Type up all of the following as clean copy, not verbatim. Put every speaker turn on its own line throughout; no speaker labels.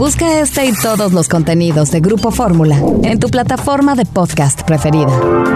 Busca este y todos los contenidos de Grupo Fórmula en tu plataforma de podcast preferida.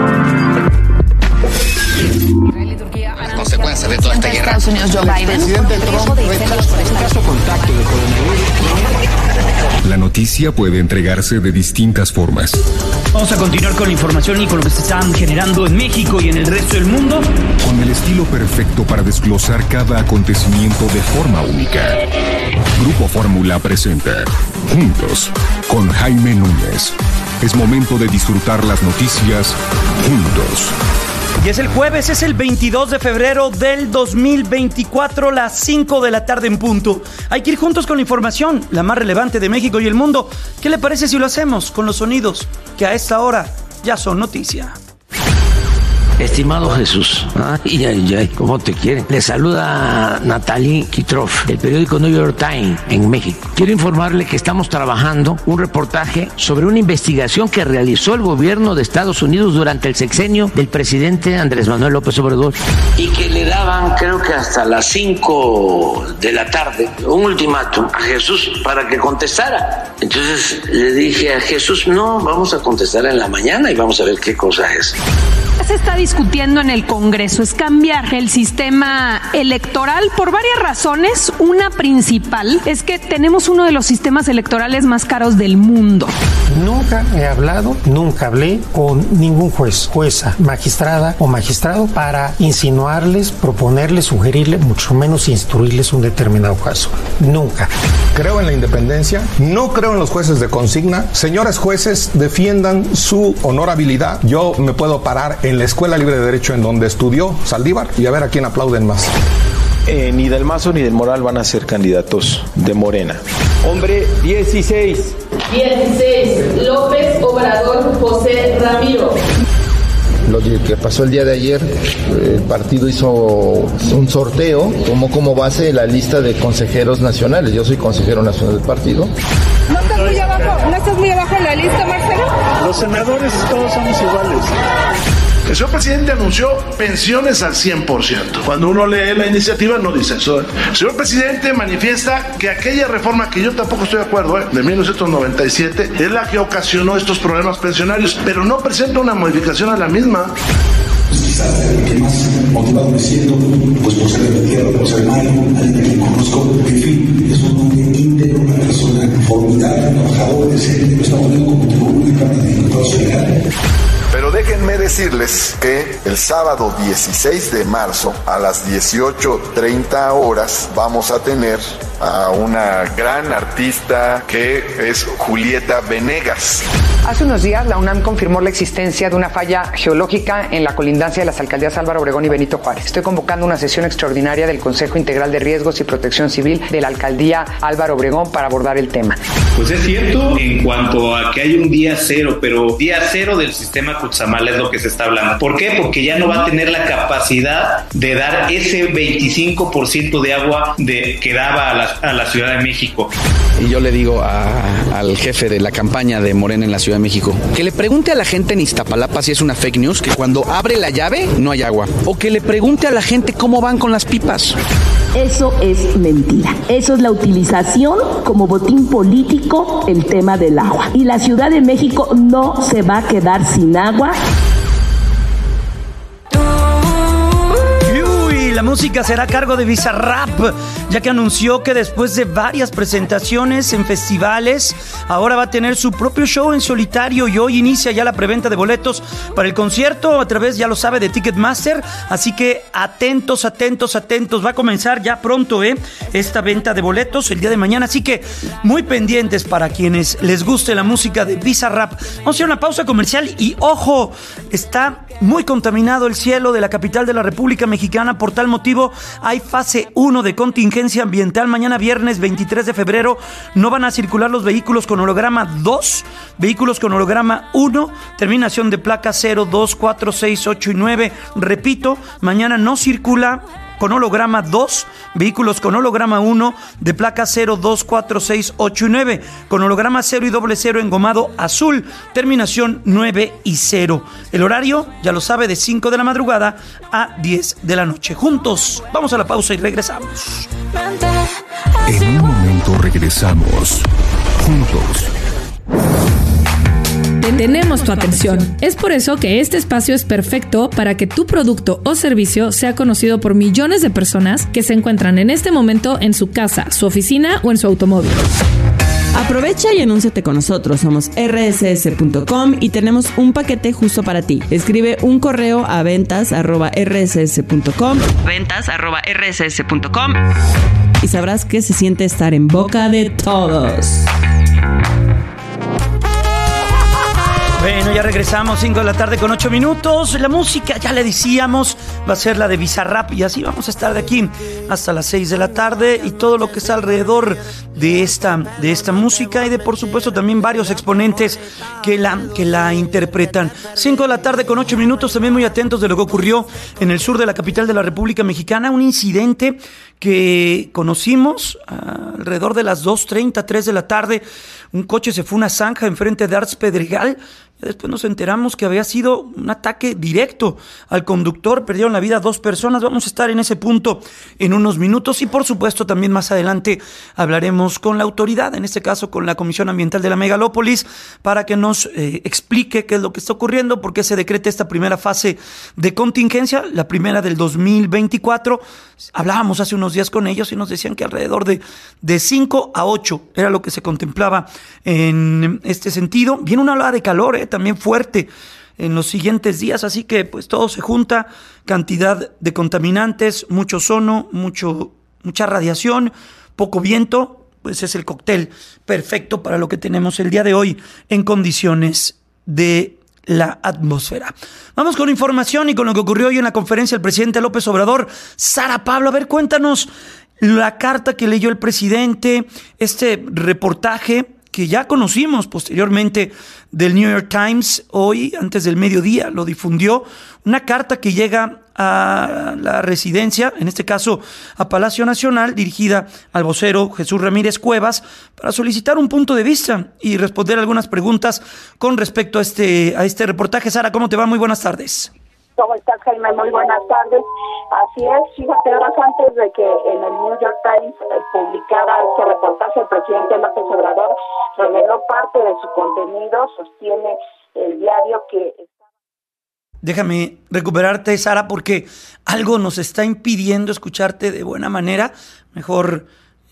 Las consecuencias de toda esta guerra.
Estados Unidos, Joe Biden.
Presidente Trump caso contacto de coronavirus.
La noticia puede entregarse de distintas formas.
Vamos a continuar con la información y con lo que se está generando en México y en el resto del mundo.
Con el estilo perfecto para desglosar cada acontecimiento de forma única. Grupo Fórmula presenta Juntos con Jaime Núñez. Es momento de disfrutar las noticias juntos.
Y es el jueves, es el 22 de febrero del 2024, las 5 de la tarde en punto. Hay que ir juntos con la información, la más relevante de México y el mundo. ¿Qué le parece si lo hacemos con los sonidos que a esta hora ya son noticia?
Estimado Jesús, ay, ¿cómo te quieren? Le saluda Natalie Kitrov, del periódico New York Times en México. Quiero informarle que estamos trabajando un reportaje sobre una investigación que realizó el gobierno de Estados Unidos durante el sexenio del presidente Andrés Manuel López Obrador y que le daban, creo que hasta las 5 de la tarde, un ultimátum a Jesús para que contestara. Entonces le dije a Jesús, no, vamos a contestar en la mañana y vamos a ver qué cosa es.
Se está discutiendo en el Congreso es cambiar el sistema electoral por varias razones. Una principal es que tenemos uno de los sistemas electorales más caros del mundo.
Nunca hablé con ningún juez, jueza, magistrada o magistrado para insinuarles, proponerles, sugerirles, mucho menos instruirles un determinado caso. Nunca.
Creo en la independencia, no creo en los jueces de consigna. Señores jueces, defiendan su honorabilidad. Yo me puedo parar en la Escuela Libre de Derecho en donde estudió Saldívar y a ver a quién aplauden más.
Ni del Mazo ni del Moral van a ser candidatos de Morena.
Hombre 16.
López Obrador José Ramiro.
Lo que pasó el día de ayer, el partido hizo un sorteo, tomó como base la lista de consejeros nacionales. Yo soy consejero nacional del partido.
¿No estás muy abajo en la lista, Marcelo?
Los senadores todos somos iguales. El señor presidente anunció pensiones al 100%. Cuando uno lee la iniciativa no dice eso. El señor presidente manifiesta que aquella reforma, que yo tampoco estoy de acuerdo, de 1997, es la que ocasionó estos problemas pensionarios, pero no presenta una modificación a la misma.
Pues quizás el que más motivado me siento, pues por ser de la tierra, por ser Mario, alguien que conozco, en fin, es un hombre íntegro, una persona formidable, trabajador, decente, no está poniendo como tribunal de Cámara de Diputados Federal.
Pero déjenme decirles que el sábado 16 de marzo a las 18:30 horas vamos a tener a una gran artista que es Julieta Venegas.
Hace unos días la UNAM confirmó la existencia de una falla geológica en la colindancia de las alcaldías Álvaro Obregón y Benito Juárez. Estoy convocando una sesión extraordinaria del Consejo Integral de Riesgos y Protección Civil de la alcaldía Álvaro Obregón para abordar el tema.
Pues es cierto en cuanto a que hay un día cero, pero día cero del sistema Cutzamala es lo que se está hablando. ¿Por qué? Porque ya no va a tener la capacidad de dar ese 25% de agua que daba a la Ciudad de México.
Y yo le digo al jefe de la campaña de Morena en la Ciudad de México, que le pregunte a la gente en Iztapalapa si es una fake news, que cuando abre la llave no hay agua. O que le pregunte a la gente cómo van con las pipas.
Eso es mentira. Eso es la utilización como botín político el tema del agua. Y la Ciudad de México no se va a quedar sin agua.
La música será a cargo de Bizarrap, ya que anunció que después de varias presentaciones en festivales, ahora va a tener su propio show en solitario y hoy inicia ya la preventa de boletos para el concierto a través, ya lo sabe, de Ticketmaster, así que atentos, va a comenzar ya pronto esta venta de boletos el día de mañana, así que muy pendientes para quienes les guste la música de Bizarrap. Vamos a hacer una pausa comercial y ojo, está muy contaminado el cielo de la capital de la República Mexicana. Por tal motivo hay fase 1 de contingencia ambiental. Mañana viernes 23 de febrero no van a circular los vehículos con holograma 2, vehículos con holograma 1, terminación de placa 0, 2, 4, 6, 8 y 9. Repito, mañana no circula con holograma 2, vehículos con holograma 1 de placa 0, 2, 4, 6, 8 y 9, con holograma 0 y doble 0 engomado azul, terminación 9 y 0. El horario, ya lo sabe, de 5 de la madrugada a 10 de la noche. Juntos, vamos a la pausa y regresamos.
En un momento regresamos. Juntos.
Tenemos tu atención. Es por eso que este espacio es perfecto para que tu producto o servicio sea conocido por millones de personas que se encuentran en este momento en su casa, su oficina o en su automóvil.
Aprovecha y anúnciate con nosotros. Somos rss.com y tenemos un paquete justo para ti. Escribe un correo a ventas@rss.com y sabrás qué se siente estar en boca de todos.
Bueno, ya regresamos, 5 de la tarde con 8 minutos. La música, ya le decíamos, va a ser la de Bizarrap y así vamos a estar de aquí hasta las 6 de la tarde y todo lo que está alrededor de esta música y de, por supuesto, también varios exponentes que la interpretan. 5 de la tarde con 8 minutos, también muy atentos de lo que ocurrió en el sur de la capital de la República Mexicana, un incidente que conocimos alrededor de las 2:30, 3 de la tarde. Un coche se fue a una zanja enfrente de Arts Pedregal. Después nos enteramos que había sido un ataque directo al conductor. Perdieron la vida 2 personas. Vamos a estar en ese punto en unos minutos. Y por supuesto también más adelante hablaremos con la autoridad, en este caso con la Comisión Ambiental de la Megalópolis, para que nos explique qué es lo que está ocurriendo, por qué se decreta esta primera fase de contingencia, la primera del 2024. Hablábamos hace unos días con ellos y nos decían que alrededor de 5 a 8 era lo que se contemplaba en este sentido. Viene una ola de calor, también fuerte en los siguientes días, así que pues todo se junta, cantidad de contaminantes, mucho ozono, mucha radiación, poco viento, pues es el cóctel perfecto para lo que tenemos el día de hoy en condiciones de la atmósfera. Vamos con información y con lo que ocurrió hoy en la conferencia del presidente López Obrador. Sara Pablo, a ver, cuéntanos la carta que leyó el presidente, este reportaje que ya conocimos posteriormente del New York Times, hoy antes del mediodía lo difundió, una carta que llega a la residencia, en este caso a Palacio Nacional, dirigida al vocero Jesús Ramírez Cuevas, para solicitar un punto de vista y responder algunas preguntas con respecto a este reportaje. Sara, ¿cómo te va? Muy buenas tardes.
¿Cómo estás, Jaime? Muy buenas tardes. Así es, fíjate, horas antes de que en el New York Times publicara este reportaje, el presidente López Obrador reveló parte de su contenido, sostiene el diario que...
Déjame recuperarte, Sara, porque algo nos está impidiendo escucharte de buena manera. Mejor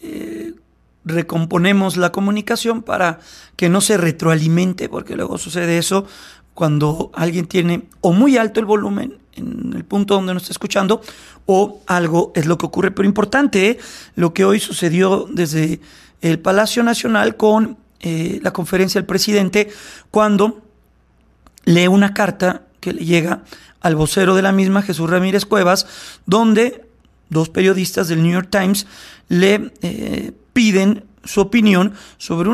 recomponemos la comunicación para que no se retroalimente, porque luego sucede eso cuando alguien tiene o muy alto el volumen en el punto donde nos está escuchando o algo es lo que ocurre. Pero importante, lo que hoy sucedió desde el Palacio Nacional con la conferencia del presidente, cuando lee una carta que le llega al vocero de la misma, Jesús Ramírez Cuevas, donde 2 periodistas del New York Times le piden su opinión sobre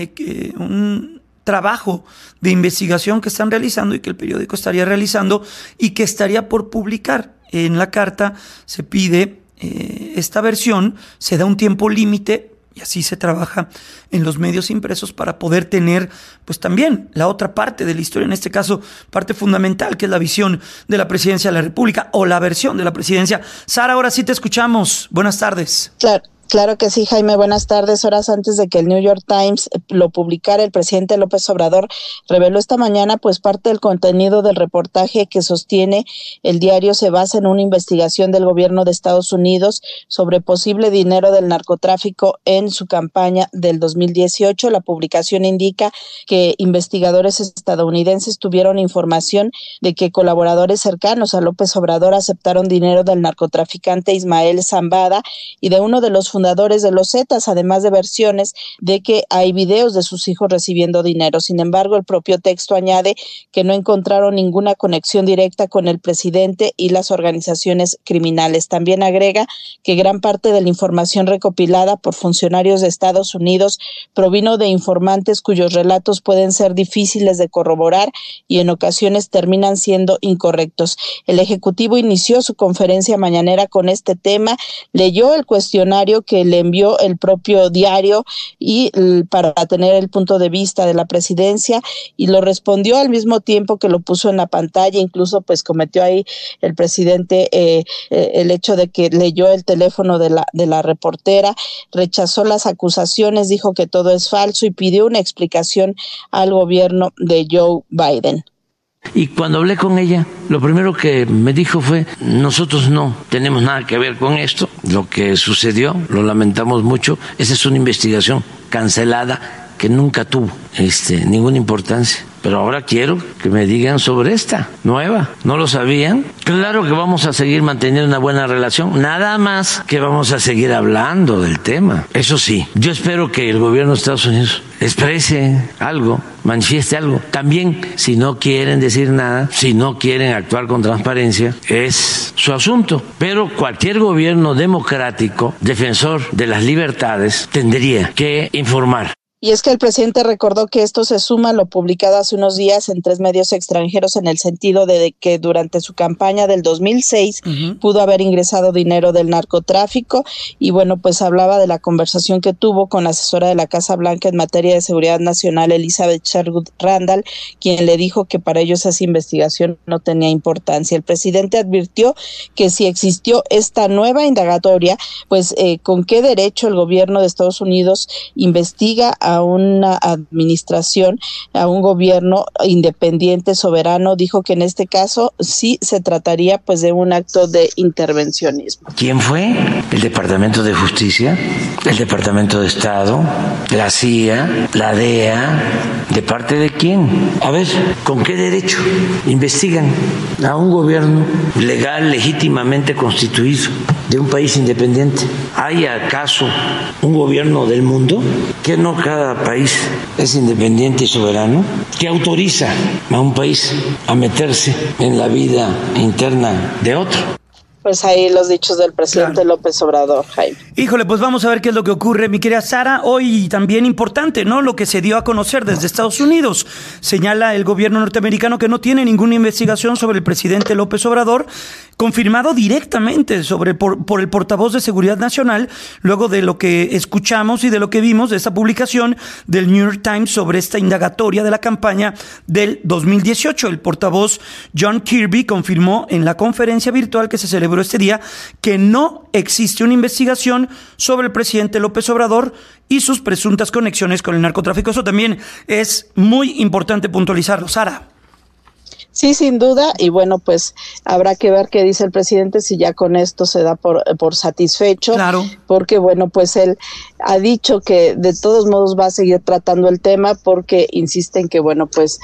un trabajo de investigación que están realizando y que el periódico estaría realizando y que estaría por publicar. En la carta se pide esta versión, se da un tiempo límite y así se trabaja en los medios impresos para poder tener pues también la otra parte de la historia, en este caso parte fundamental, que es la visión de la presidencia de la República o la versión de la presidencia. Sara, ahora sí te escuchamos. Buenas tardes.
Claro que sí, Jaime. Buenas tardes. Horas antes de que el New York Times lo publicara, el presidente López Obrador reveló esta mañana pues parte del contenido del reportaje que sostiene el diario se basa en una investigación del gobierno de Estados Unidos sobre posible dinero del narcotráfico en su campaña del 2018. La publicación indica que investigadores estadounidenses tuvieron información de que colaboradores cercanos a López Obrador aceptaron dinero del narcotraficante Ismael Zambada y de uno de los fundadores de los Zetas, además de versiones de que hay videos de sus hijos recibiendo dinero. Sin embargo, el propio texto añade que no encontraron ninguna conexión directa con el presidente y las organizaciones criminales. También agrega que gran parte de la información recopilada por funcionarios de Estados Unidos provino de informantes cuyos relatos pueden ser difíciles de corroborar y en ocasiones terminan siendo incorrectos. El Ejecutivo inició su conferencia mañanera con este tema, leyó el cuestionario que le envió el propio diario y para tener el punto de vista de la presidencia, y lo respondió al mismo tiempo que lo puso en la pantalla. Incluso pues cometió ahí el presidente el hecho de que leyó el teléfono de la reportera, rechazó las acusaciones, dijo que todo es falso y pidió una explicación al gobierno de Joe Biden.
Y cuando hablé con ella, lo primero que me dijo fue: nosotros no tenemos nada que ver con esto, lo que sucedió, lo lamentamos mucho, esa es una investigación cancelada que nunca tuvo ninguna importancia. Pero ahora quiero que me digan sobre esta nueva. ¿No lo sabían? Claro que vamos a seguir manteniendo una buena relación, nada más que vamos a seguir hablando del tema. Eso sí, yo espero que el gobierno de Estados Unidos exprese algo, manifieste algo. También, si no quieren decir nada, si no quieren actuar con transparencia, es su asunto. Pero cualquier gobierno democrático, defensor de las libertades, tendría que informar.
Y es que el presidente recordó que esto se suma a lo publicado hace unos días en 3 medios extranjeros, en el sentido de que durante su campaña del 2006 pudo haber ingresado dinero del narcotráfico. Y bueno, pues hablaba de la conversación que tuvo con la asesora de la Casa Blanca en materia de seguridad nacional, Elizabeth Sherwood Randall, quien le dijo que para ellos esa investigación no tenía importancia. El presidente advirtió que si existió esta nueva indagatoria, pues con qué derecho el gobierno de Estados Unidos investiga a una administración, a un gobierno independiente, soberano. Dijo que en este caso sí se trataría pues de un acto de intervencionismo.
¿Quién fue? El Departamento de Justicia, el Departamento de Estado, la CIA, la DEA. ¿De parte de quién? A ver, ¿con qué derecho investigan a un gobierno legal, legítimamente constituido, de un país independiente? ¿Hay acaso un gobierno del mundo que no cada país es independiente y soberano, que autoriza a un país a meterse en la vida interna de otro?
Pues ahí los dichos del presidente López Obrador, Jaime.
Híjole, pues vamos a ver qué es lo que ocurre, mi querida Sara. Hoy también importante, ¿no? Lo que se dio a conocer desde Estados Unidos. Señala el gobierno norteamericano que no tiene ninguna investigación sobre el presidente López Obrador, confirmado directamente por el portavoz de Seguridad Nacional, luego de lo que escuchamos y de lo que vimos de esta publicación del New York Times sobre esta indagatoria de la campaña del 2018. El portavoz John Kirby confirmó en la conferencia virtual que se celebró este día que no existe una investigación sobre el presidente López Obrador y sus presuntas conexiones con el narcotráfico. Eso también es muy importante puntualizarlo, Sara.
Sí, sin duda, y bueno, pues habrá que ver qué dice el presidente, si ya con esto se da por satisfecho,
claro,
porque bueno, pues él ha dicho que de todos modos va a seguir tratando el tema, porque insisten que bueno, pues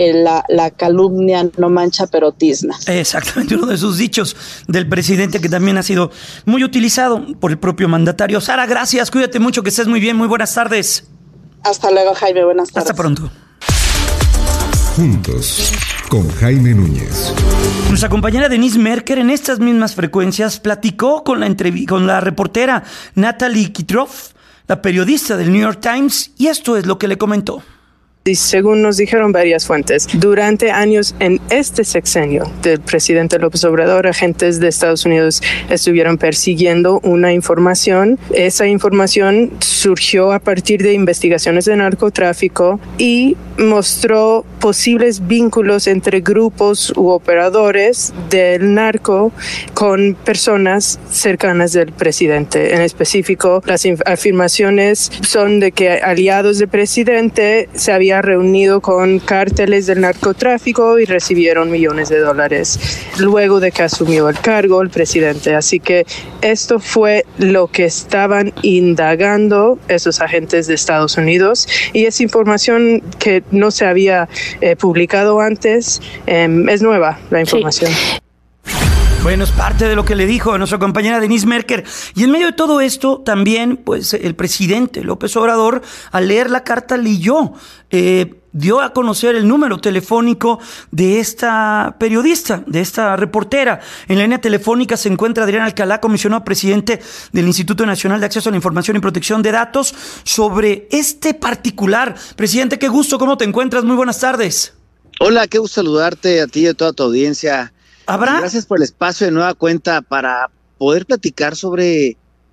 la calumnia no mancha pero tizna.
Exactamente, uno de sus dichos del presidente que también ha sido muy utilizado por el propio mandatario. Sara, gracias, cuídate mucho, que estés muy bien, muy buenas tardes.
Hasta luego, Jaime, buenas tardes.
Hasta pronto.
Juntos, con Jaime Núñez.
Nuestra compañera Denise Merker en estas mismas frecuencias platicó con la reportera Natalie Kitroff, la periodista del New York Times, y esto es lo que le comentó.
Y según nos dijeron varias fuentes, durante años en este sexenio del presidente López Obrador, agentes de Estados Unidos estuvieron persiguiendo una información. Esa información surgió a partir de investigaciones de narcotráfico y mostró posibles vínculos entre grupos u operadores del narco con personas cercanas del presidente. En específico, las afirmaciones son de que aliados del presidente se habían reunido con cárteles del narcotráfico y recibieron millones de dólares luego de que asumió el cargo el presidente. Así que esto fue lo que estaban indagando esos agentes de Estados Unidos, y es información que no se había publicado antes. Es nueva la información.
Sí. Bueno, es parte de lo que le dijo a nuestra compañera Denise Merker. Y en medio de todo esto, también, pues, el presidente López Obrador, al leer la carta, leyó, dio a conocer el número telefónico de esta periodista, de esta reportera. En la línea telefónica se encuentra Adrián Alcalá, comisionado presidente del Instituto Nacional de Acceso a la Información y Protección de Datos, sobre este particular. Presidente, qué gusto, ¿cómo te encuentras? Muy buenas tardes.
Hola, qué gusto saludarte a ti y a toda tu audiencia.
¿Habrá?
Gracias por el espacio de nueva cuenta para poder platicar sobre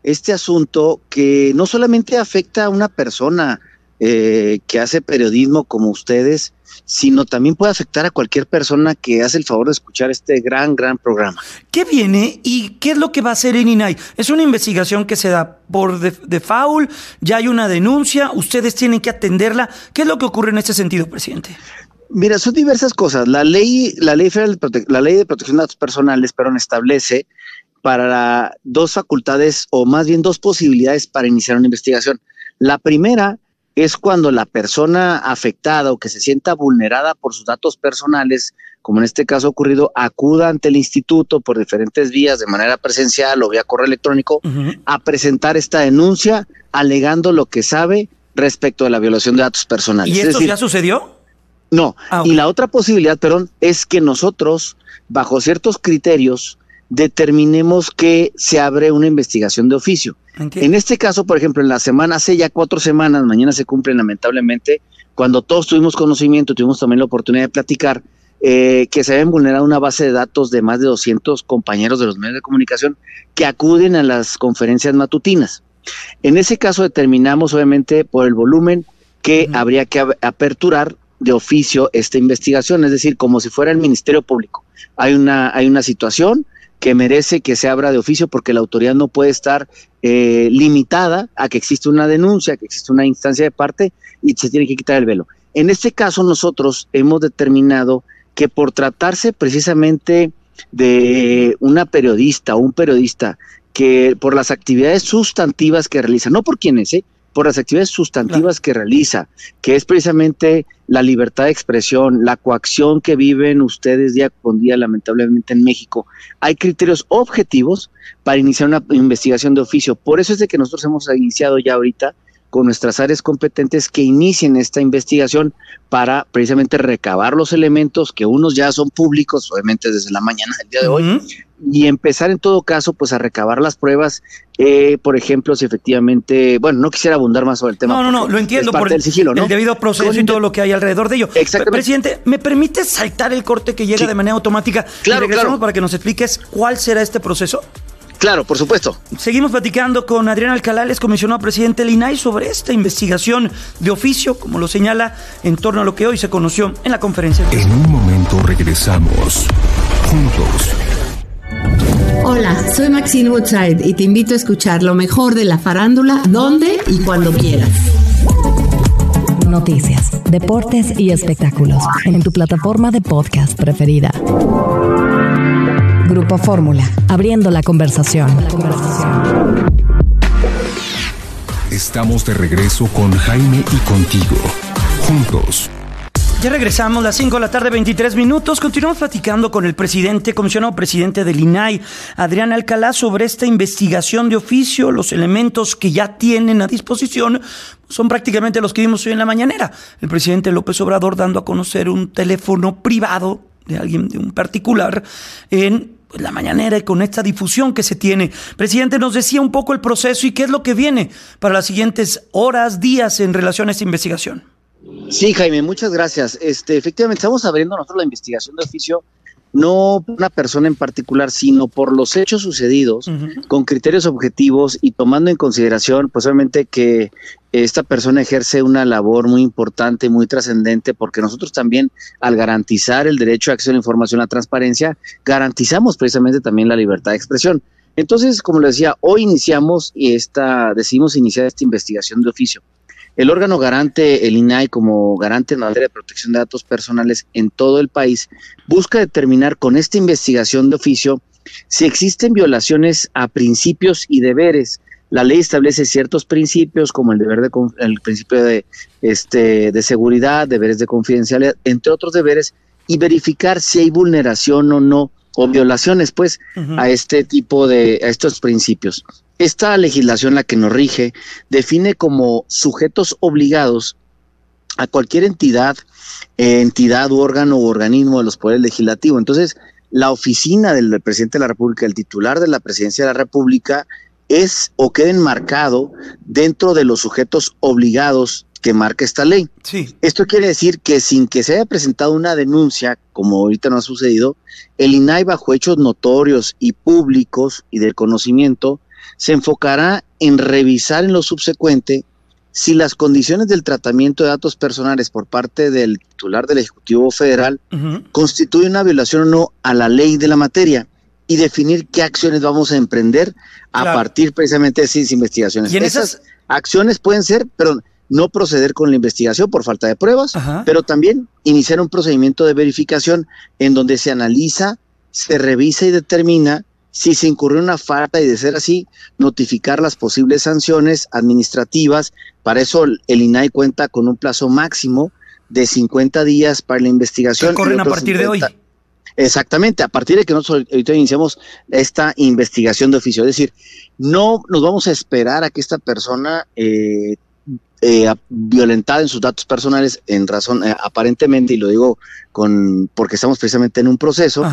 este asunto que no solamente afecta a una persona que hace periodismo como ustedes, sino también puede afectar a cualquier persona que hace el favor de escuchar este gran programa.
¿Qué viene y qué es lo que va a hacer el INAI? Es una investigación que se da por default, ya hay una denuncia, ustedes tienen que atenderla. ¿Qué es lo que ocurre en este sentido, presidente?
Mira, son diversas cosas. La ley de protección de datos personales, establece para dos facultades, o más bien dos posibilidades para iniciar una investigación. La primera es cuando la persona afectada o que se sienta vulnerada por sus datos personales, como en este caso ocurrido, acuda ante el instituto por diferentes vías, de manera presencial o vía correo electrónico, a presentar esta denuncia alegando lo que sabe respecto de la violación de datos personales.
¿Y esto ya sucedió?
No. Y la otra posibilidad, es que nosotros, bajo ciertos criterios, determinemos que se abre una investigación de oficio. Entiendo. En este caso, por ejemplo, hace ya 4 semanas, mañana se cumplen lamentablemente, cuando todos tuvimos conocimiento, tuvimos también la oportunidad de platicar, que se habían vulnerado una base de datos de más de 200 compañeros de los medios de comunicación que acuden a las conferencias matutinas. En ese caso determinamos, obviamente, por el volumen, que habría que aperturar de oficio esta investigación, es decir, como si fuera el Ministerio Público. Hay una situación que merece que se abra de oficio porque la autoridad no puede estar limitada a que existe una denuncia, que existe una instancia de parte y se tiene que quitar el velo. En este caso nosotros hemos determinado que por tratarse precisamente de una periodista o un periodista que por las actividades sustantivas que realiza, no por quién es, por las actividades sustantivas que realiza, que es precisamente la libertad de expresión, la coacción que viven ustedes día con día lamentablemente en México, hay criterios objetivos para iniciar una investigación de oficio. Por eso es de que nosotros hemos iniciado ya ahorita con nuestras áreas competentes que inicien esta investigación para precisamente recabar los elementos, que unos ya son públicos, obviamente desde la mañana del día de hoy, y empezar en todo caso pues a recabar las pruebas, por ejemplo, si efectivamente, no quisiera abundar más sobre el tema.
No, lo entiendo, por el sigilo, ¿no? El debido proceso y todo lo que hay alrededor de ello.
Exactamente.
Presidente, ¿me permite saltar el corte que llega de manera automática?
Claro,
y regresamos para que nos expliques cuál será este proceso.
Claro, por supuesto.
Seguimos platicando con Adrián Alcalá, es comisionado presidente del INAI, sobre esta investigación de oficio, como lo señala, en torno a lo que hoy se conoció en la conferencia.
En un momento regresamos, juntos.
Hola, soy Maxine Woodside y te invito a escuchar lo mejor de la farándula, donde y cuando quieras.
Noticias, deportes y espectáculos en tu plataforma de podcast preferida. Grupo Fórmula, abriendo la conversación.
Estamos de regreso con Jaime y contigo, juntos.
Ya regresamos, las 5 de la tarde, 23 minutos. Continuamos platicando con el presidente, comisionado presidente del INAI, Adrián Alcalá, sobre esta investigación de oficio. Los elementos que ya tienen a disposición son prácticamente los que vimos hoy en la mañanera. El presidente López Obrador dando a conocer un teléfono privado de alguien, de un particular, en la mañanera, y con esta difusión que se tiene. Presidente, nos decía un poco el proceso y qué es lo que viene para las siguientes horas, días en relación a esta investigación.
Sí, Jaime, muchas gracias. Efectivamente, estamos abriendo nosotros la investigación de oficio, no por una persona en particular, sino por los hechos sucedidos, con criterios objetivos y tomando en consideración, pues obviamente que esta persona ejerce una labor muy importante, muy trascendente, porque nosotros también, al garantizar el derecho a acceso a la información, a la transparencia, garantizamos precisamente también la libertad de expresión. Entonces, como le decía, hoy decidimos iniciar esta investigación de oficio. El órgano garante, el INAI, como garante en materia de protección de datos personales en todo el país, busca determinar con esta investigación de oficio si existen violaciones a principios y deberes. La ley establece ciertos principios, como el principio de seguridad, deberes de confidencialidad, entre otros deberes, y verificar si hay vulneración o no, o violaciones, pues, a estos principios. Esta legislación, la que nos rige, define como sujetos obligados a cualquier entidad u órgano u organismo de los poderes legislativos. Entonces, la oficina del presidente de la República, el titular de la presidencia de la República, es o queda enmarcado dentro de los sujetos obligados que marca esta ley.
Sí.
Esto quiere decir que sin que se haya presentado una denuncia, como ahorita no ha sucedido, el INAI, bajo hechos notorios y públicos y del conocimiento, se enfocará en revisar en lo subsecuente si las condiciones del tratamiento de datos personales por parte del titular del Ejecutivo Federal constituye una violación o no a la ley de la materia y definir qué acciones vamos a emprender a partir precisamente de esas investigaciones. Y en esas acciones pueden ser, no proceder con la investigación por falta de pruebas, pero también iniciar un procedimiento de verificación en donde se analiza, se revisa y determina si se incurrió en una falta y, de ser así, notificar las posibles sanciones administrativas. Para eso el INAI cuenta con un plazo máximo de 50 días para la investigación.
Corren a partir 50, de hoy.
Exactamente, a partir de que nosotros ahorita iniciamos esta investigación de oficio. Es decir, no nos vamos a esperar a que esta persona violentada en sus datos personales en razón, aparentemente, y lo digo porque estamos precisamente en un proceso,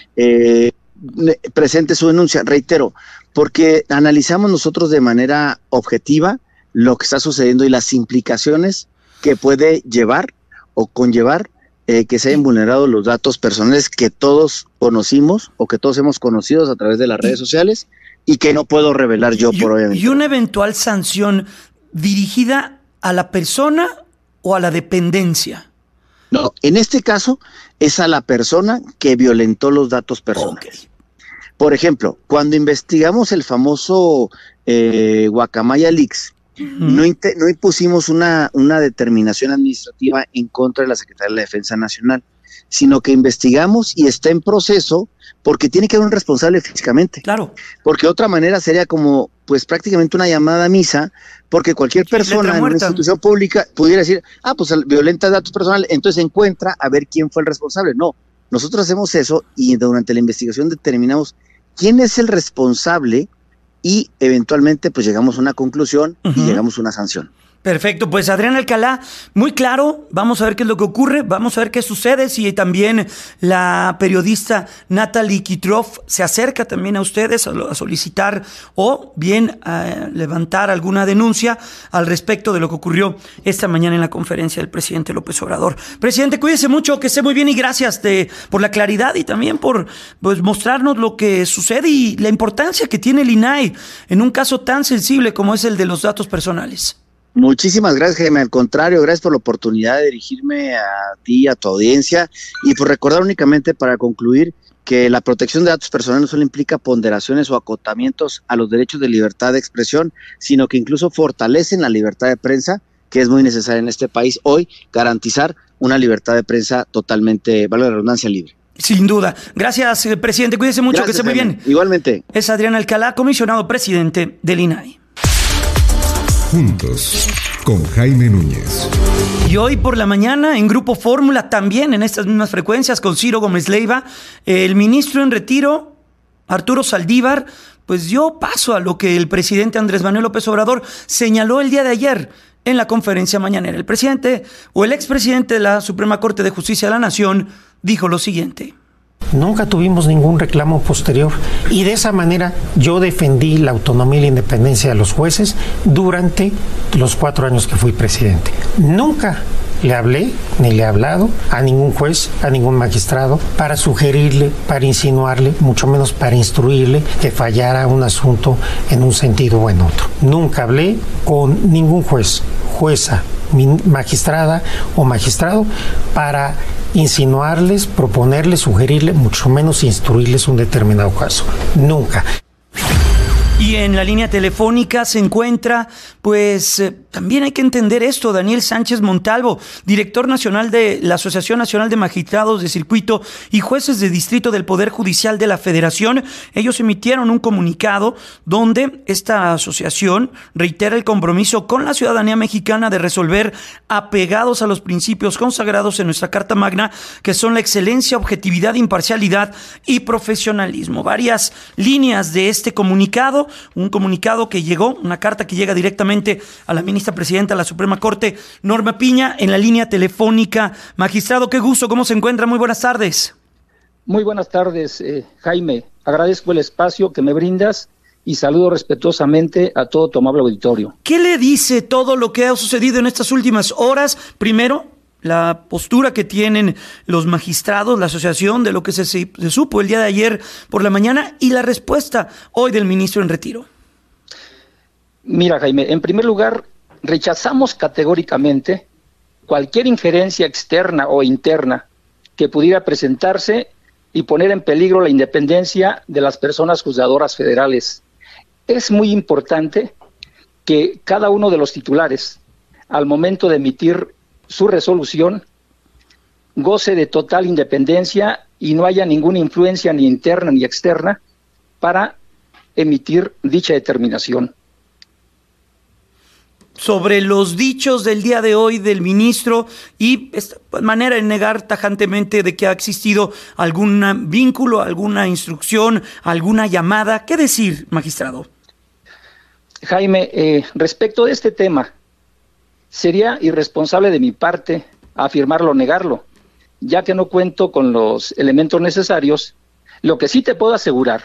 presente su denuncia, reitero, porque analizamos nosotros de manera objetiva lo que está sucediendo y las implicaciones que puede llevar o conllevar que se hayan vulnerado los datos personales que todos conocimos o que todos hemos conocido a través de las redes sociales y que no puedo revelar yo por obviamente.
¿Y una eventual sanción dirigida a la persona o a la dependencia?
No, en este caso es a la persona que violentó los datos personales. Por ejemplo, cuando investigamos el famoso Guacamaya Leaks, no impusimos una determinación administrativa en contra de la Secretaría de la Defensa Nacional, sino que investigamos y está en proceso porque tiene que haber un responsable físicamente.
Claro.
Porque de otra manera sería como, pues prácticamente una llamada a misa, porque cualquier persona en una institución pública pudiera decir, pues violenta datos personales, entonces encuentra a ver quién fue el responsable. No, nosotros hacemos eso y durante la investigación determinamos quién es el responsable y eventualmente pues llegamos a una conclusión y llegamos a una sanción.
Perfecto, pues Adrián Alcalá, muy claro, vamos a ver qué es lo que ocurre, vamos a ver qué sucede, si también la periodista Natalie Kitroff se acerca también a ustedes a solicitar o bien a levantar alguna denuncia al respecto de lo que ocurrió esta mañana en la conferencia del presidente López Obrador. Presidente, cuídese mucho, que esté muy bien y gracias por la claridad y también por mostrarnos lo que sucede y la importancia que tiene el INAI en un caso tan sensible como es el de los datos personales.
Muchísimas gracias, Jaime. Al contrario, gracias por la oportunidad de dirigirme a ti, a tu audiencia, y por recordar únicamente para concluir que la protección de datos personales no solo implica ponderaciones o acotamientos a los derechos de libertad de expresión, sino que incluso fortalecen la libertad de prensa, que es muy necesaria en este país hoy, garantizar una libertad de prensa totalmente, valga la redundancia, libre.
Sin duda. Gracias, presidente. Cuídese mucho, gracias, que esté muy bien.
Igualmente.
Es Adrián Alcalá, comisionado presidente del INAI.
Juntos, con Jaime Núñez.
Y hoy por la mañana en Grupo Fórmula, también en estas mismas frecuencias, con Ciro Gómez Leiva, el ministro en retiro, Arturo Saldívar, pues dio paso a lo que el presidente Andrés Manuel López Obrador señaló el día de ayer en la conferencia mañanera. El presidente o el expresidente de la Suprema Corte de Justicia de la Nación dijo lo siguiente.
Nunca tuvimos ningún reclamo posterior y de esa manera yo defendí la autonomía y la independencia de los jueces durante los 4 años que fui presidente. Nunca le hablé ni le he hablado a ningún juez, a ningún magistrado para sugerirle, para insinuarle, mucho menos para instruirle que fallara un asunto en un sentido o en otro. Nunca hablé con ningún juez, jueza, magistrada o magistrado para insinuarles, proponerles, sugerirles, mucho menos instruirles un determinado caso. Nunca.
Y en la línea telefónica se encuentra, también hay que entender esto, Daniel Sánchez Montalvo, director nacional de la Asociación Nacional de Magistrados de Circuito y Jueces de Distrito del Poder Judicial de la Federación. Ellos emitieron un comunicado donde esta asociación reitera el compromiso con la ciudadanía mexicana de resolver apegados a los principios consagrados en nuestra Carta Magna, que son la excelencia, objetividad, imparcialidad y profesionalismo. Varias líneas de este comunicado. Un comunicado que llegó, una carta que llega directamente a la ministra presidenta de la Suprema Corte, Norma Piña, en la línea telefónica. Magistrado, qué gusto, ¿cómo se encuentra? Muy buenas tardes.
Muy buenas tardes, Jaime. Agradezco el espacio que me brindas y saludo respetuosamente a todo tu amable auditorio.
¿Qué le dice todo lo que ha sucedido en estas últimas horas? Primero, la postura que tienen los magistrados, la asociación, de lo que se supo el día de ayer por la mañana y la respuesta hoy del ministro en retiro.
Mira, Jaime, en primer lugar, rechazamos categóricamente cualquier injerencia externa o interna que pudiera presentarse y poner en peligro la independencia de las personas juzgadoras federales. Es muy importante que cada uno de los titulares, al momento de emitir su resolución, goce de total independencia y no haya ninguna influencia ni interna ni externa para emitir dicha determinación.
Sobre los dichos del día de hoy del ministro y esta manera de negar tajantemente de que ha existido algún vínculo, alguna instrucción, alguna llamada, ¿qué decir, magistrado?
Jaime, respecto de este tema, sería irresponsable de mi parte afirmarlo o negarlo, ya que no cuento con los elementos necesarios. Lo que sí te puedo asegurar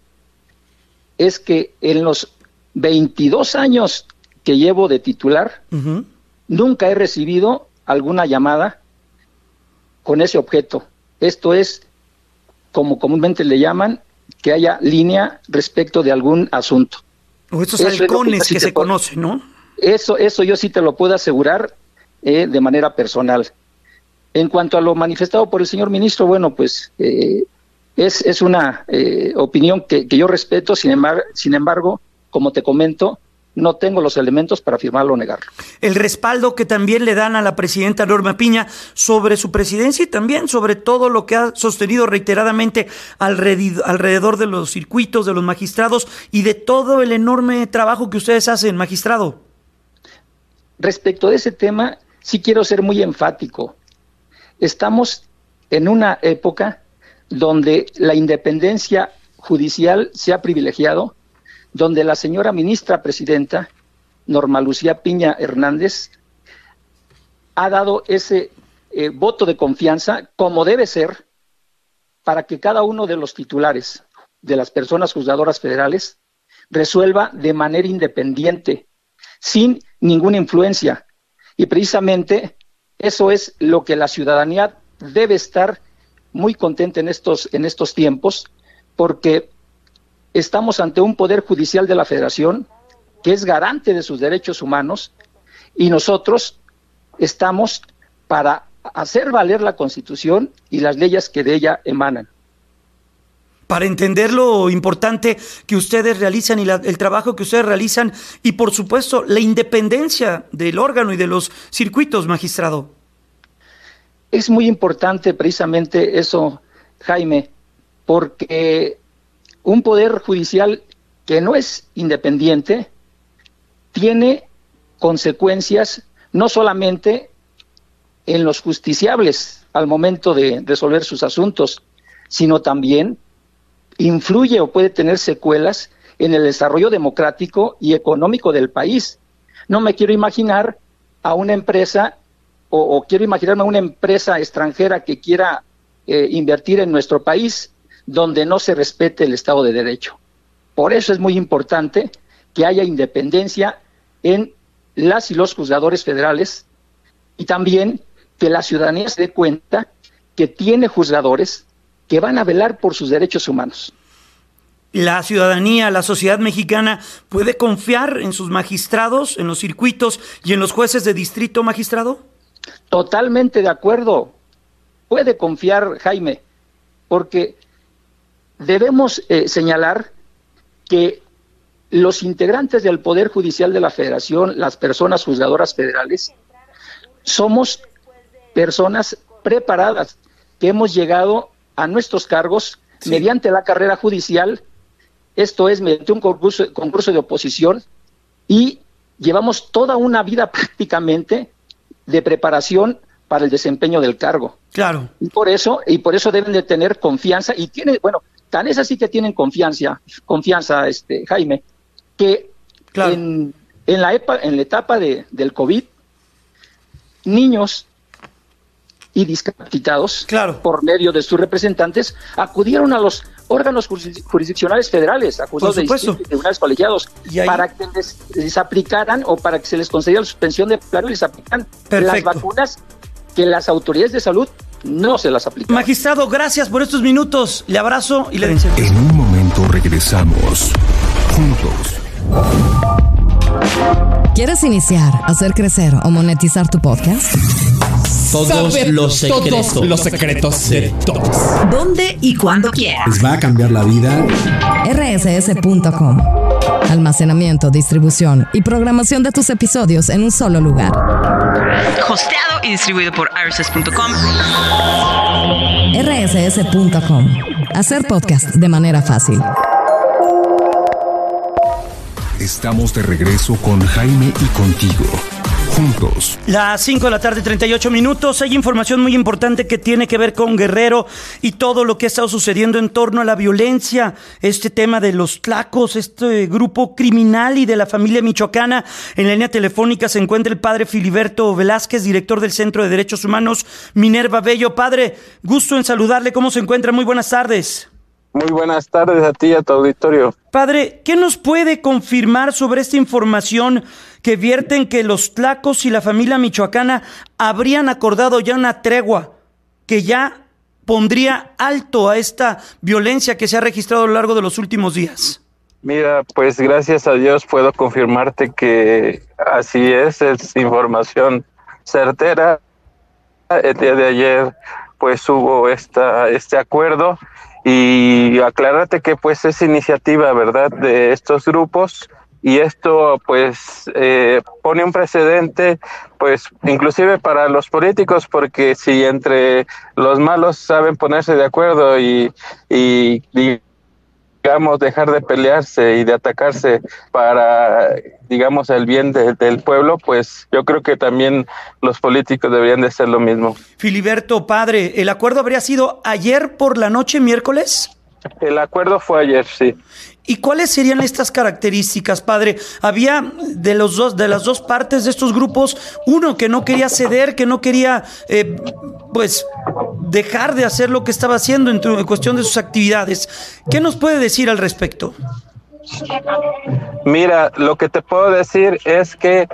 es que en los 22 años que llevo de titular, nunca he recibido alguna llamada con ese objeto. Esto es, como comúnmente le llaman, que haya línea respecto de algún asunto.
O estos halcones que se conocen, ¿no?
Eso yo sí te lo puedo asegurar de manera personal. En cuanto a lo manifestado por el señor ministro, bueno, pues es una opinión que yo respeto, sin embargo, como te comento, no tengo los elementos para afirmarlo o negarlo.
El respaldo que también le dan a la presidenta Norma Piña sobre su presidencia y también sobre todo lo que ha sostenido reiteradamente alrededor de los circuitos, de los magistrados y de todo el enorme trabajo que ustedes hacen, magistrado.
Respecto de ese tema, sí quiero ser muy enfático. Estamos en una época donde la independencia judicial se ha privilegiado, donde la señora ministra presidenta, Norma Lucía Piña Hernández, ha dado ese voto de confianza, como debe ser, para que cada uno de los titulares de las personas juzgadoras federales resuelva de manera independiente, sin ninguna influencia. Y precisamente eso es lo que la ciudadanía debe estar muy contenta en estos tiempos, porque estamos ante un poder judicial de la Federación que es garante de sus derechos humanos y nosotros estamos para hacer valer la Constitución y las leyes que de ella emanan.
Para entender lo importante que ustedes realizan y el trabajo que ustedes realizan y, por supuesto, la independencia del órgano y de los circuitos, magistrado.
Es muy importante precisamente eso, Jaime, porque un poder judicial que no es independiente tiene consecuencias no solamente en los justiciables al momento de resolver sus asuntos, sino también influye o puede tener secuelas en el desarrollo democrático y económico del país. No me quiero imaginar a una empresa o quiero imaginarme a una empresa extranjera que quiera invertir en nuestro país donde no se respete el Estado de Derecho. Por eso es muy importante que haya independencia en las y los juzgadores federales y también que la ciudadanía se dé cuenta que tiene juzgadores que van a velar por sus derechos humanos.
La ciudadanía, la sociedad mexicana puede confiar en sus magistrados, en los circuitos y en los jueces de distrito, magistrado.
Totalmente de acuerdo. Puede confiar, Jaime, porque debemos señalar que los integrantes del Poder Judicial de la Federación, las personas juzgadoras federales, somos personas preparadas que hemos llegado a nuestros cargos mediante la carrera judicial, esto es, mediante un concurso de oposición, y llevamos toda una vida prácticamente de preparación para el desempeño del cargo.
Claro.
Y por eso deben de tener confianza, y tan es así que tienen confianza, Jaime, que claro, en la etapa del COVID, niños y discapacitados,
claro,
por medio de sus representantes, acudieron a los órganos jurisdiccionales federales, acusados de distintos tribunales colegiados, para que les aplicaran o para que se les concediera la suspensión de plano y les aplican las vacunas que las autoridades de salud no se las aplican.
Magistrado, gracias por estos minutos. Le abrazo y le deseo.
En un momento regresamos juntos.
¿Quieres iniciar, hacer crecer o monetizar tu podcast?
Todos los secretos de todos.
¿Dónde y cuándo quieras?
Les va a cambiar la vida.
rss.com. Almacenamiento, distribución y programación de tus episodios en un solo lugar.
Hosteado y distribuido por rss.com.
rss.com. Hacer podcast de manera fácil.
Estamos de regreso con Jaime y contigo. Juntos.
Las 5 de la tarde, 38 minutos. Hay información muy importante que tiene que ver con Guerrero y todo lo que ha estado sucediendo en torno a la violencia. Este tema de los tlacos, este grupo criminal y de la familia michoacana. En la línea telefónica se encuentra el padre Filiberto Velázquez, director del Centro de Derechos Humanos Minerva Bello. Padre, gusto en saludarle. ¿Cómo se encuentra? Muy buenas tardes.
Muy buenas tardes a ti y a tu auditorio.
Padre, ¿qué nos puede confirmar sobre esta información que vierten que los tlacos y la familia michoacana habrían acordado ya una tregua que ya pondría alto a esta violencia que se ha registrado a lo largo de los últimos días?
Mira, pues gracias a Dios puedo confirmarte que así es información certera. El día de ayer pues hubo este acuerdo. Y aclárate que pues es iniciativa, ¿verdad?, de estos grupos, y esto pues pone un precedente pues inclusive para los políticos, porque si entre los malos saben ponerse de acuerdo y digamos dejar de pelearse y de atacarse para, digamos, el bien del pueblo, pues yo creo que también los políticos deberían de hacer lo mismo.
Filiberto, padre, ¿el acuerdo habría sido ayer por la noche, miércoles?
El acuerdo fue ayer, sí.
¿Y cuáles serían estas características, padre? Había de las dos partes de estos grupos, uno que no quería ceder, que no quería pues dejar de hacer lo que estaba haciendo en cuestión de sus actividades. ¿Qué nos puede decir al respecto?
Mira, lo que te puedo decir es que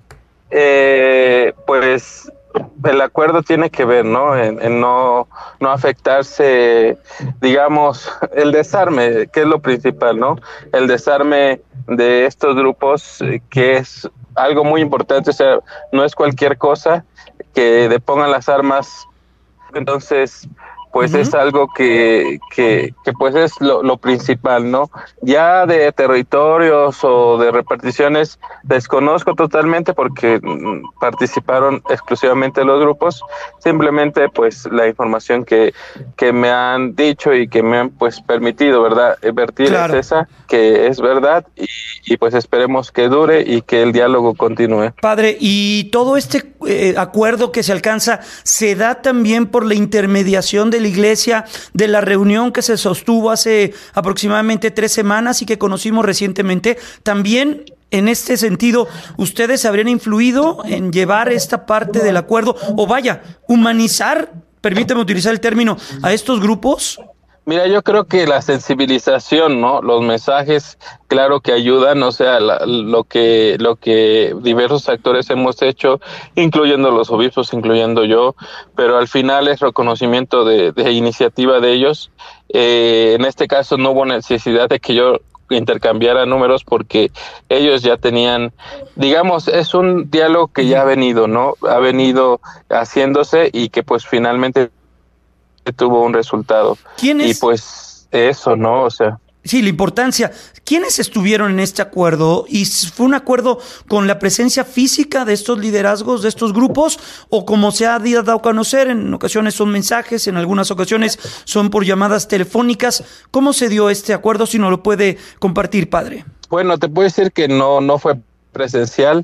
pues el acuerdo tiene que ver, ¿no? En no afectarse, digamos, el desarme, que es lo principal, ¿no? El desarme de estos grupos, que es algo muy importante, o sea, no es cualquier cosa que depongan las armas. Entonces, pues es algo que pues es lo principal, ¿no? Ya de territorios o de reparticiones desconozco totalmente porque participaron exclusivamente los grupos. Simplemente pues la información que me han dicho y que me han pues permitido, ¿verdad?, vertir, claro, es esa, que es verdad, y pues esperemos que dure y que el diálogo continúe.
Padre, y todo este acuerdo que se alcanza se da también por la intermediación de la Iglesia, de la reunión que se sostuvo hace aproximadamente 3 semanas y que conocimos recientemente. También en este sentido, ¿ustedes habrían influido en llevar esta parte del acuerdo o vaya, humanizar, permíteme utilizar el término, a estos grupos?
Mira, yo creo que la sensibilización, ¿no? Los mensajes, claro que ayudan, o sea, lo que diversos actores hemos hecho, incluyendo los obispos, incluyendo yo, pero al final es reconocimiento de iniciativa de ellos. En este caso no hubo necesidad de que yo intercambiara números porque ellos ya tenían, digamos, es un diálogo que ya ha venido, ¿no? Ha venido haciéndose y que pues finalmente tuvo un resultado.
¿Quiénes?
Y pues eso, ¿no? O sea,
sí, la importancia. ¿Quiénes estuvieron en este acuerdo? ¿Y fue un acuerdo con la presencia física de estos liderazgos, de estos grupos? ¿O como se ha dado a conocer, en ocasiones son mensajes, en algunas ocasiones son por llamadas telefónicas? ¿Cómo se dio este acuerdo, si no lo puede compartir, padre?
Bueno, te puedo decir que no fue presencial,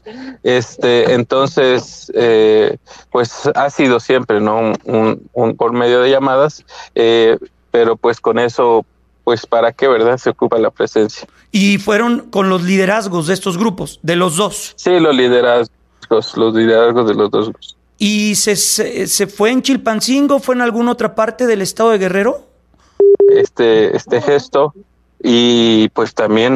entonces pues ha sido siempre, ¿no? Un por medio de llamadas, pero pues con eso, pues para qué, ¿verdad?, se ocupa la presencia.
¿Y fueron con los liderazgos de estos grupos, de los dos?
Sí, los liderazgos de los dos grupos.
¿Y se fue en Chilpancingo, fue en alguna otra parte del estado de Guerrero?
Este gesto, y pues también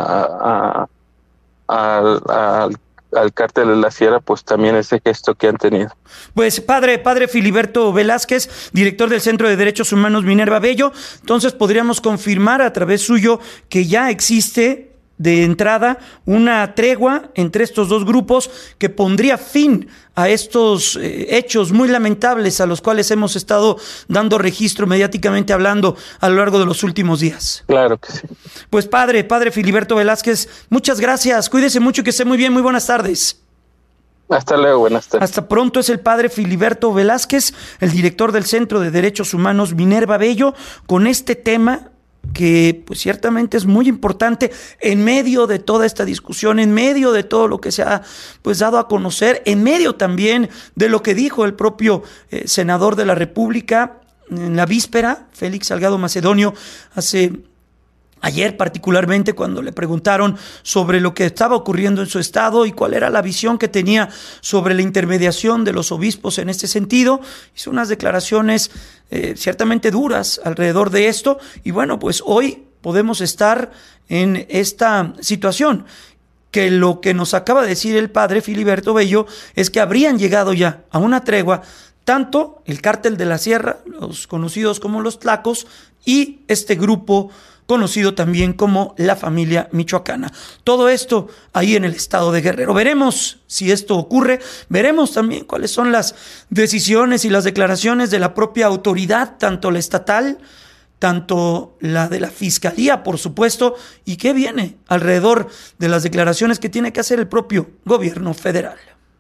al cártel de la Sierra, pues también ese gesto que han tenido.
Pues padre Filiberto Velázquez, director del Centro de Derechos Humanos Minerva Bello, entonces podríamos confirmar a través suyo que ya existe de entrada una tregua entre estos dos grupos que pondría fin a estos hechos muy lamentables a los cuales hemos estado dando registro mediáticamente hablando a lo largo de los últimos días.
Claro que sí.
Pues padre Filiberto Velázquez, muchas gracias, cuídese mucho, que esté muy bien, muy buenas tardes.
Hasta luego, buenas tardes.
Hasta pronto. Es el padre Filiberto Velázquez, el director del Centro de Derechos Humanos Minerva Bello, con este tema que pues ciertamente es muy importante en medio de toda esta discusión, en medio de todo lo que se ha pues dado a conocer, en medio también de lo que dijo el propio senador de la República en la víspera, Félix Salgado Macedonio, ayer particularmente, cuando le preguntaron sobre lo que estaba ocurriendo en su estado y cuál era la visión que tenía sobre la intermediación de los obispos en este sentido, hizo unas declaraciones ciertamente duras alrededor de esto, y bueno, pues hoy podemos estar en esta situación, que lo que nos acaba de decir el padre Filiberto Bello es que habrían llegado ya a una tregua tanto el Cártel de la Sierra, los conocidos como los Tlacos, y este grupo conocido también como la familia michoacana. Todo esto ahí en el estado de Guerrero. Veremos si esto ocurre, veremos también cuáles son las decisiones y las declaraciones de la propia autoridad, tanto la estatal, tanto la de la Fiscalía, por supuesto, y qué viene alrededor de las declaraciones que tiene que hacer el propio gobierno federal.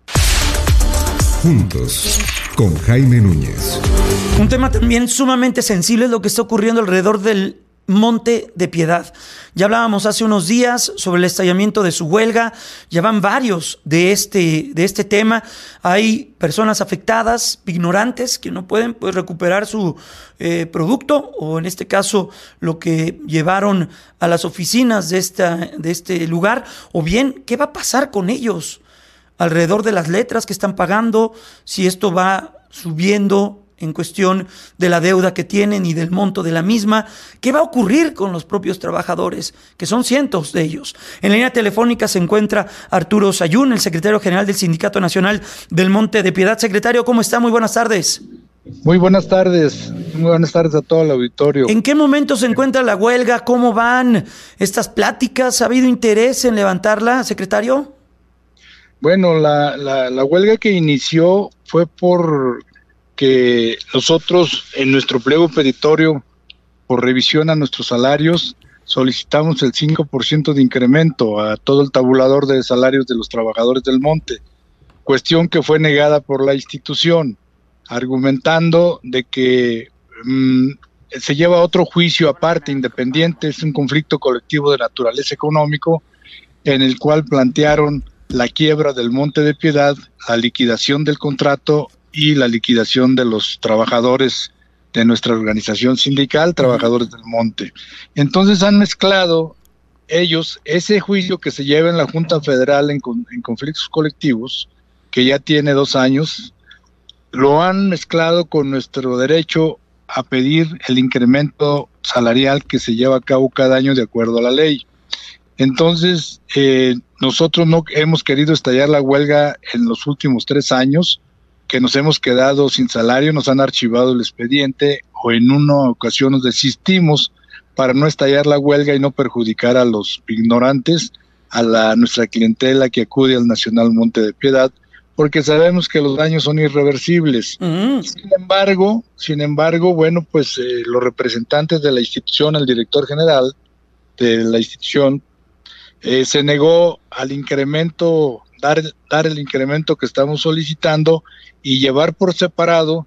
Juntos, con Jaime Núñez.
Un tema también sumamente sensible es lo que está ocurriendo alrededor del Monte de Piedad. Ya hablábamos hace unos días sobre el estallamiento de su huelga, ya van varios de este tema. Hay personas afectadas, ignorantes, que no pueden pues recuperar su producto, o en este caso lo que llevaron a las oficinas de este lugar, o bien, ¿qué va a pasar con ellos? Alrededor de las letras que están pagando, si esto va subiendo en cuestión de la deuda que tienen y del monto de la misma. ¿Qué va a ocurrir con los propios trabajadores, que son cientos de ellos? En la línea telefónica se encuentra Arturo Sayún, el secretario general del Sindicato Nacional del Monte de Piedad. Secretario, ¿cómo está? Muy buenas tardes.
Muy buenas tardes a todo el auditorio.
¿En qué momento se encuentra la huelga? ¿Cómo van estas pláticas? ¿Ha habido interés en levantarla, secretario?
Bueno, la huelga que inició fue por que nosotros en nuestro pliego petitorio por revisión a nuestros salarios solicitamos el 5% de incremento a todo el tabulador de salarios de los trabajadores del monte, cuestión que fue negada por la institución, argumentando de que se lleva otro juicio aparte, independiente, es un conflicto colectivo de naturaleza económico, en el cual plantearon la quiebra del Monte de Piedad, la liquidación del contrato y la liquidación de los trabajadores de nuestra organización sindical, Trabajadores del Monte. Entonces han mezclado ellos ese juicio que se lleva en la Junta Federal en conflictos colectivos, que ya tiene 2 años, lo han mezclado con nuestro derecho a pedir el incremento salarial que se lleva a cabo cada año de acuerdo a la ley. Entonces, nosotros no hemos querido estallar la huelga en los últimos 3 años, que nos hemos quedado sin salario, nos han archivado el expediente, o en una ocasión nos desistimos para no estallar la huelga y no perjudicar a los ignorantes, a nuestra clientela que acude al Nacional Monte de Piedad, porque sabemos que los daños son irreversibles. Sin embargo, bueno, pues los representantes de la institución, el director general de la institución, se negó al incremento, dar el incremento que estamos solicitando y llevar por separado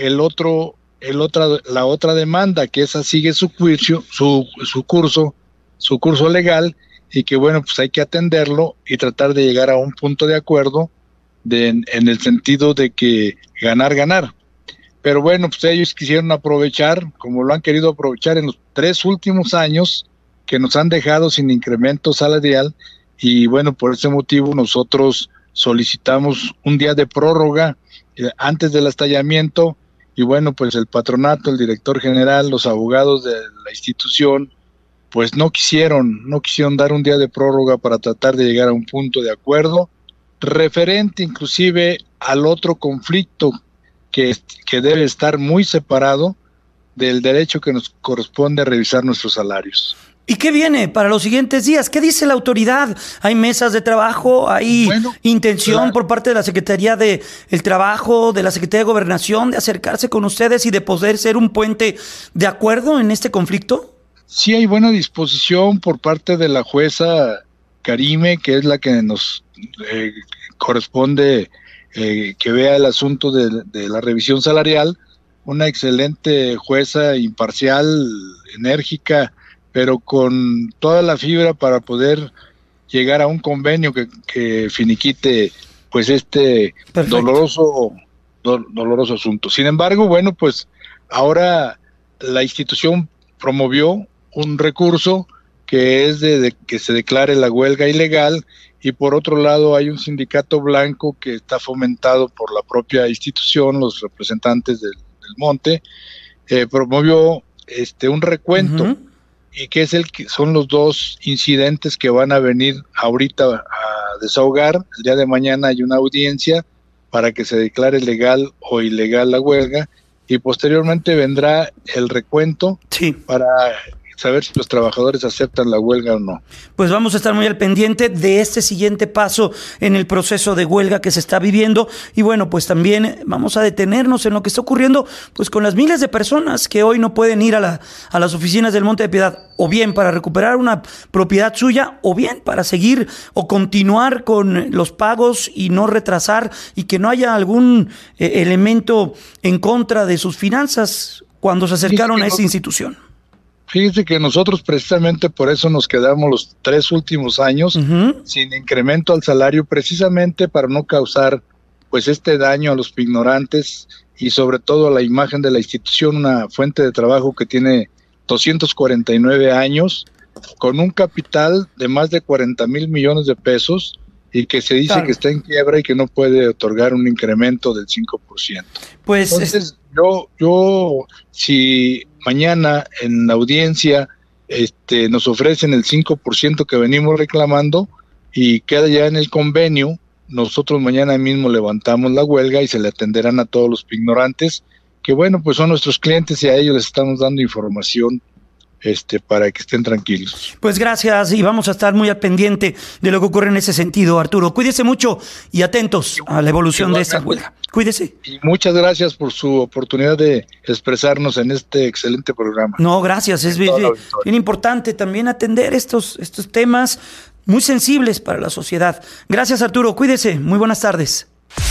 la otra demanda, que esa sigue su juicio, su curso legal, y que bueno, pues hay que atenderlo y tratar de llegar a un punto de acuerdo en el sentido de que ganar. Pero bueno, pues ellos quisieron aprovechar, como lo han querido aprovechar en los 3 últimos años, que nos han dejado sin incremento salarial, y bueno, por ese motivo nosotros solicitamos un día de prórroga antes del estallamiento, y bueno, pues el patronato, el director general, los abogados de la institución, pues no quisieron dar un día de prórroga para tratar de llegar a un punto de acuerdo, referente inclusive al otro conflicto que debe estar muy separado del derecho que nos corresponde a revisar nuestros salarios.
¿Y qué viene para los siguientes días? ¿Qué dice la autoridad? ¿Hay mesas de trabajo? ¿Hay intención por parte de la Secretaría del Trabajo, de la Secretaría de Gobernación, de acercarse con ustedes y de poder ser un puente de acuerdo en este conflicto?
Sí hay buena disposición por parte de la jueza Karime, que es la que nos corresponde que vea el asunto de la revisión salarial. Una excelente jueza, imparcial, enérgica, pero con toda la fibra para poder llegar a un convenio que finiquite pues este doloroso asunto. Sin embargo, bueno, pues ahora la institución promovió un recurso que es de que se declare la huelga ilegal, y por otro lado hay un sindicato blanco que está fomentado por la propia institución, los representantes del Monte, promovió un recuento, y que son los dos incidentes que van a venir ahorita a desahogar. El día de mañana hay una audiencia para que se declare legal o ilegal la huelga, y posteriormente vendrá el recuento para saber si los trabajadores aceptan la huelga o no.
Pues vamos a estar muy al pendiente de este siguiente paso en el proceso de huelga que se está viviendo, y bueno, pues también vamos a detenernos en lo que está ocurriendo pues con las miles de personas que hoy no pueden ir a las oficinas del Monte de Piedad, o bien para recuperar una propiedad suya, o bien para seguir o continuar con los pagos y no retrasar, y que no haya algún elemento en contra de sus finanzas cuando se acercaron a esa institución.
Fíjese que nosotros precisamente por eso nos quedamos los 3 últimos años sin incremento al salario, precisamente para no causar pues este daño a los ignorantes y sobre todo a la imagen de la institución, una fuente de trabajo que tiene 249 años, con un capital de más de 40,000 millones de pesos, y que se dice que está en quiebra y que no puede otorgar un incremento del 5%. Pues entonces yo si mañana en la audiencia nos ofrecen el 5% que venimos reclamando y queda ya en el convenio, nosotros mañana mismo levantamos la huelga y se le atenderán a todos los ignorantes, que bueno, pues son nuestros clientes, y a ellos les estamos dando información para que estén tranquilos.
Pues gracias, y vamos a estar muy al pendiente de lo que ocurre en ese sentido, Arturo. Cuídese mucho y atentos a la evolución de esta huelga. Cuídese.
Y muchas gracias por su oportunidad de expresarnos en este excelente programa.
No, gracias. Es bien importante también atender estos temas muy sensibles para la sociedad. Gracias, Arturo. Cuídese. Muy buenas tardes.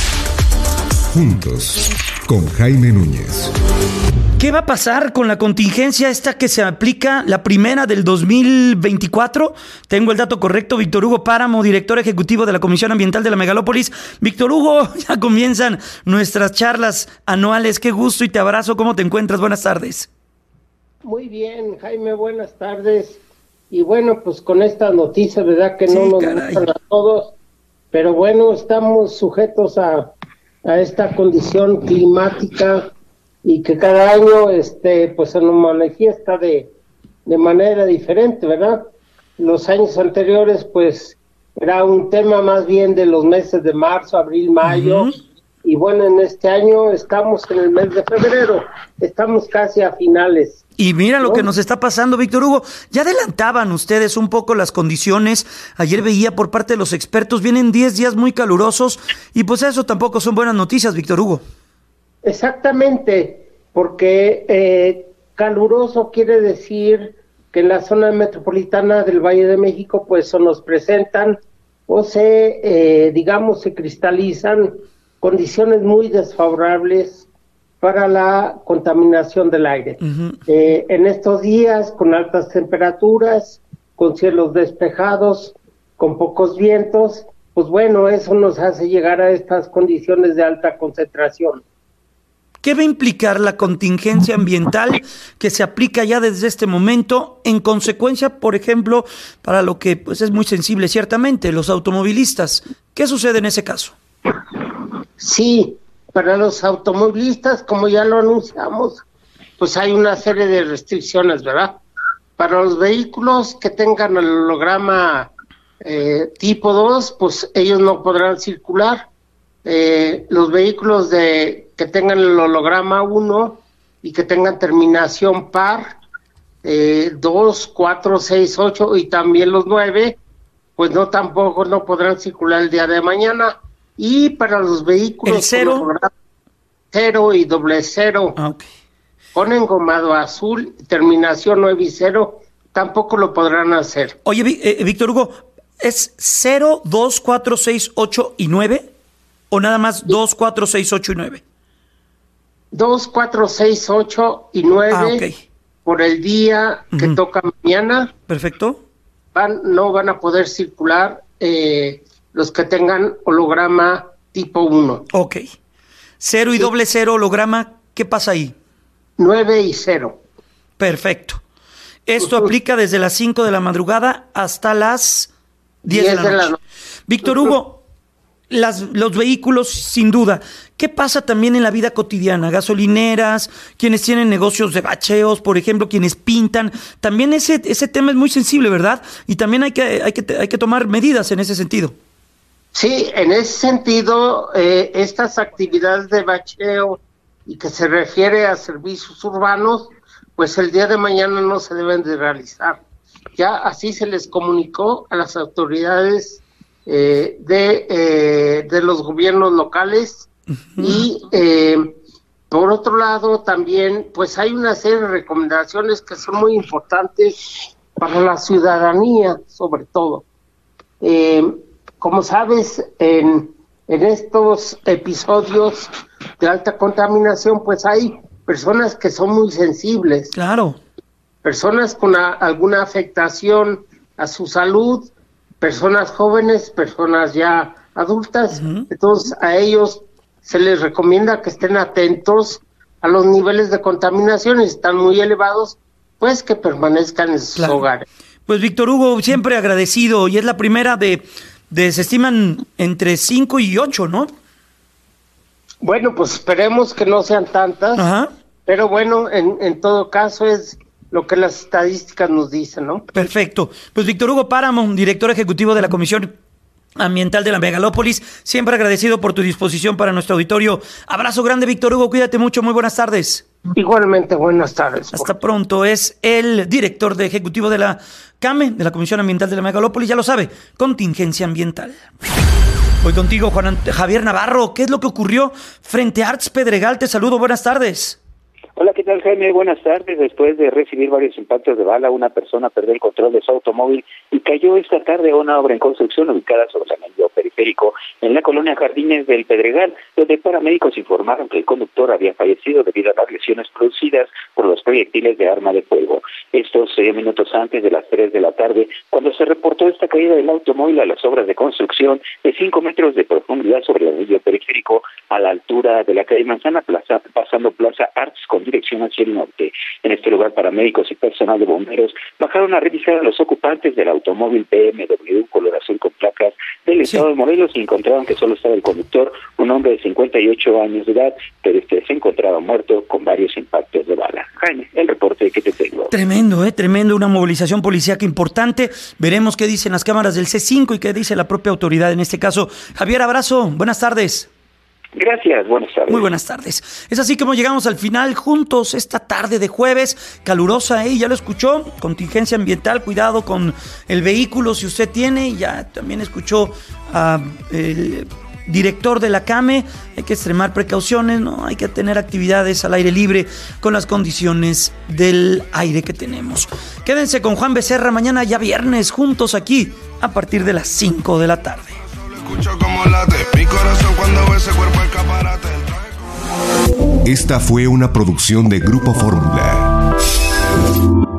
Juntos, con Jaime Núñez.
¿Qué va a pasar con la contingencia esta que se aplica, la primera del 2024? Tengo el dato correcto. Víctor Hugo Páramo, director ejecutivo de la Comisión Ambiental de la Megalópolis. Víctor Hugo, ya comienzan nuestras charlas anuales. Qué gusto y te abrazo. ¿Cómo te encuentras? Buenas tardes.
Muy bien, Jaime, buenas tardes. Y bueno, pues con esta noticia, ¿verdad? Que no nos gustan a todos, pero bueno, estamos sujetos a esta condición climática, y que cada año pues se nos manifiesta de manera diferente, ¿verdad? Los años anteriores pues era un tema más bien de los meses de marzo, abril, mayo, y bueno, en este año estamos en el mes de febrero, estamos casi a finales.
Y mira lo que nos está pasando, Víctor Hugo. Ya adelantaban ustedes un poco las condiciones. Ayer veía por parte de los expertos, vienen 10 días muy calurosos, y pues eso tampoco son buenas noticias, Víctor Hugo.
Exactamente, porque caluroso quiere decir que en la zona metropolitana del Valle de México pues se nos presentan o se cristalizan condiciones muy desfavorables para la contaminación del aire. En estos días, con altas temperaturas, con cielos despejados, con pocos vientos, pues bueno, eso nos hace llegar a estas condiciones de alta concentración.
¿Qué va a implicar la contingencia ambiental que se aplica ya desde este momento, en consecuencia, por ejemplo, para lo que pues es muy sensible ciertamente, los automovilistas? ¿Qué sucede en ese caso?
Sí, para los automovilistas, como ya lo anunciamos, pues hay una serie de restricciones, ¿verdad? Para los vehículos que tengan el holograma tipo 2, pues ellos no podrán circular. Los vehículos que tengan el holograma 1 y que tengan terminación par, 2, 4, 6, 8 y también los 9, pues tampoco podrán circular el día de mañana. Y para los vehículos
¿el 0?
0 y 00, con engomado azul, terminación 9 y 0, tampoco lo podrán hacer.
Oye, Víctor Hugo, ¿es 0, 2, 4, 6, 8 y 9? ¿O nada más 2, 4, 6, 8 y 9? 2, 4, 6, 8 y 9
por el día que toca mañana.
Perfecto.
No van a poder circular los que tengan holograma tipo 1.
Ok. 0 y 00 holograma, ¿qué pasa ahí?
9 y 0.
Perfecto. Esto aplica desde las 5 de la madrugada hasta las 10 de la noche. Víctor Hugo, los vehículos, sin duda. ¿Qué pasa también en la vida cotidiana? Gasolineras, quienes tienen negocios de bacheos, por ejemplo, quienes pintan. También ese tema es muy sensible, ¿verdad? Y también hay que tomar medidas en ese sentido.
Sí, en ese sentido, estas actividades de bacheo y que se refiere a servicios urbanos, pues el día de mañana no se deben de realizar. Ya así se les comunicó a las autoridades de los gobiernos locales. Y por otro lado también pues hay una serie de recomendaciones que son muy importantes para la ciudadanía, sobre todo. Como sabes, en estos episodios de alta contaminación pues hay personas que son muy sensibles.
Claro.
Personas con alguna afectación a su salud, personas jóvenes, personas ya adultas. Entonces a ellos se les recomienda que estén atentos a los niveles de contaminación. Si están muy elevados, pues que permanezcan en sus hogares.
Pues Víctor Hugo, siempre agradecido, y es la primera de se estiman entre 5 y 8, ¿no?
Bueno, pues esperemos que no sean tantas, pero bueno, en todo caso es lo que las estadísticas nos dicen, ¿no?
Perfecto. Pues Víctor Hugo Páramo, director ejecutivo de la Comisión Ambiental de la Megalópolis, siempre agradecido por tu disposición para nuestro auditorio. Abrazo grande, Víctor Hugo, cuídate mucho, muy buenas tardes.
Igualmente, buenas tardes.
Hasta pronto. Es el director ejecutivo de la CAME, de la Comisión Ambiental de la Megalópolis, ya lo sabe, contingencia ambiental. Voy contigo, Javier Navarro. ¿Qué es lo que ocurrió frente a Arts Pedregal? Te saludo, buenas tardes.
Hola, ¿qué tal, Jaime? Buenas tardes. Después de recibir varios impactos de bala, una persona perdió el control de su automóvil y cayó esta tarde a una obra en construcción ubicada sobre el anillo periférico en la colonia Jardines del Pedregal, donde paramédicos informaron que el conductor había fallecido debido a las lesiones producidas por los proyectiles de arma de fuego. Esto se dio minutos antes de las 3 de la tarde, cuando se reportó esta caída del automóvil a las obras de construcción de 5 metros de profundidad sobre el anillo periférico a la altura de la calle Manzana, pasando Plaza Arts con dirección hacia el norte. En este lugar, paramédicos y personal de bomberos bajaron a revisar a los ocupantes del automóvil BMW color azul con placas del estado de Morelos y encontraron que solo estaba el conductor, un hombre de 58 años de edad, pero se encontraba muerto con varios impactos de bala. Jaime, el reporte que te tengo.
Tremendo, una movilización policíaca importante. Veremos qué dicen las cámaras del C5 y qué dice la propia autoridad en este caso. Javier, abrazo, buenas tardes.
Gracias, buenas tardes.
Muy buenas tardes. Es así como llegamos al final juntos esta tarde de jueves, calurosa, ya lo escuchó, contingencia ambiental, cuidado con el vehículo si usted tiene, ya también escuchó el director de la CAME, hay que extremar precauciones, no hay que tener actividades al aire libre con las condiciones del aire que tenemos. Quédense con Juan Becerra mañana ya viernes juntos aquí a partir de las 5 de la tarde.
Escucho como late mi corazón cuando ve ese cuerpo escaparate. Esta fue una producción de Grupo Fórmula.